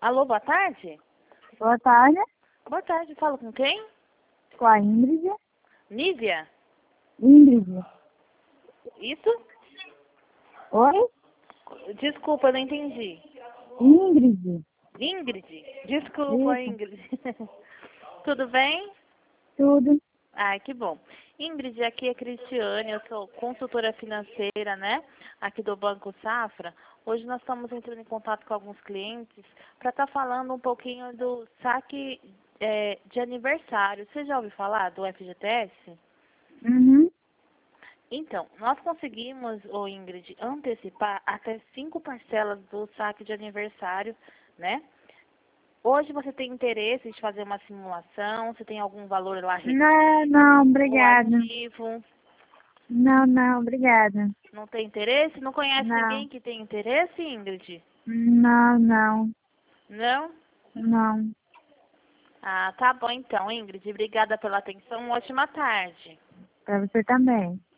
Alô, boa tarde? Boa tarde, Boa tarde, falo com quem? com a Ingrid. Nívia? Ingrid. Isso? Oi? Desculpa, eu não entendi. Ingrid. Ingrid? Desculpa, Isso, Ingrid. Tudo bem? tudo. Ai, que bom. Ingrid, aqui é Cristiane, eu sou consultora financeira, né? Aqui do Banco Safra. Hoje nós estamos entrando em contato com alguns clientes para estar falando um pouquinho do saque de aniversário. Você já ouviu falar do FGTS? Uhum. Então, nós conseguimos, Ingrid, antecipar até 5 parcelas do saque de aniversário, né? Hoje você tem interesse de fazer uma simulação? Você tem algum valor lá Não, retido ou obrigada. ativo? Não, obrigada. Não tem interesse? Não conhece Não, ninguém que tem interesse, Ingrid? não. Não? Não. Ah, tá bom então, Ingrid. Obrigada pela atenção. Uma ótima tarde. Pra você também.